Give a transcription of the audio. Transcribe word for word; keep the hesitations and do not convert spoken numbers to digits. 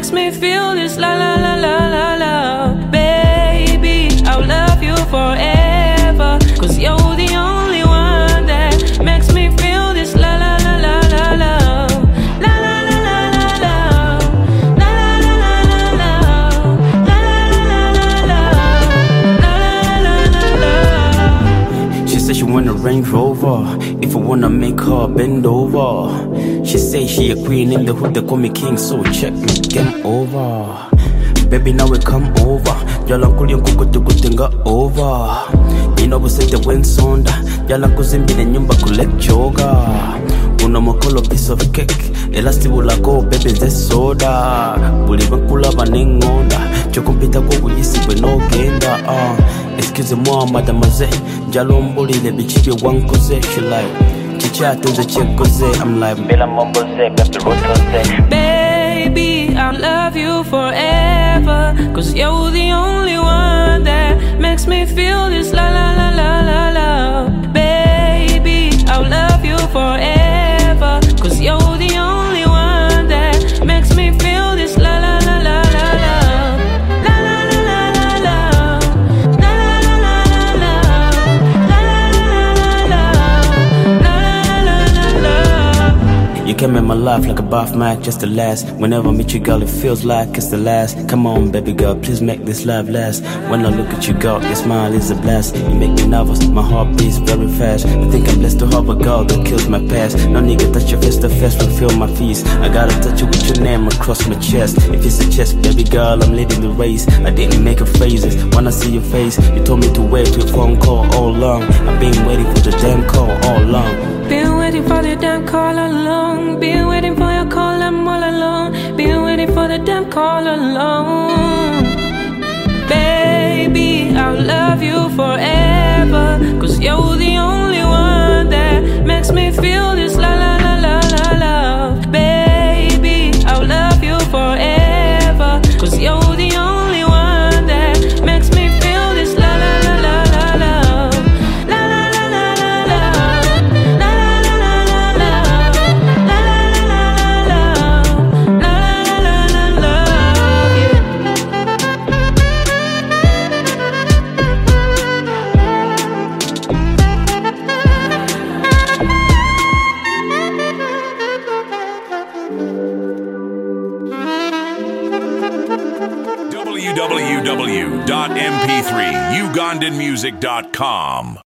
makes me feel this la la la la la la. Baby, I'll love you forever, cause you're the only one that makes me feel this la la la la la la. La la la la la la. La la la la la la. La la la la la. She said she want a Range Rover, if I wanna make her bend over. She say she a queen in the hood, they call me king, so check me, game over. Baby, now we come over. Y'all uncle you kuku tukutinga over. You know we say the wind sonda. Y'all uncle zimbi the nyumba collect yoga. Una mokolo piece of cake. Elasti wula go, baby, this soda. Buli bankula baningonda. Chokumpita kwa kujisi we no genda. Uh. Excuse-moi, mademoiselle. Jalomboli le bichibi wankoze. She like, chicha tunze chekoze. I'm like, Bela momboze, baby rotoze. Baby, I'll love you forever, cause you're the only one that makes me feel this la la la la la la. Baby, I'll love you forever, cause you're the only one that makes me feel this la la la la la la. La la la la la la. La la la la la la. La la la la la. You came in my life like a bath mat, just to last. Whenever I meet you, girl, it feels like it's the last. Come on, baby girl, please make this love last. When I look at you, girl, your smile is a blast. You make me nervous, my heart beats very fast. I think I'm blessed to have a girl that kills my past. No nigga touch your face to face, fulfill my feast. I gotta touch you with your name across my chest. If it's a chest, baby girl, I'm leading the race. I didn't make a phases. When I see your face, you told me to wait for your phone call all along. I've been waiting for the damn call all along. Been waiting for the damn call along. Been waiting for your call, I'm all alone. Been waiting for the damn call along. Baby, I'll love you forever, cause you're the only one that makes me feel this la la la la la la. Baby, I'll love you forever, cause you're the only one that makes me feel this la la la la la la. La la la la la la. La la la la la la. La la la la la la. La la la la la. w w w dot m p three ugandan music dot com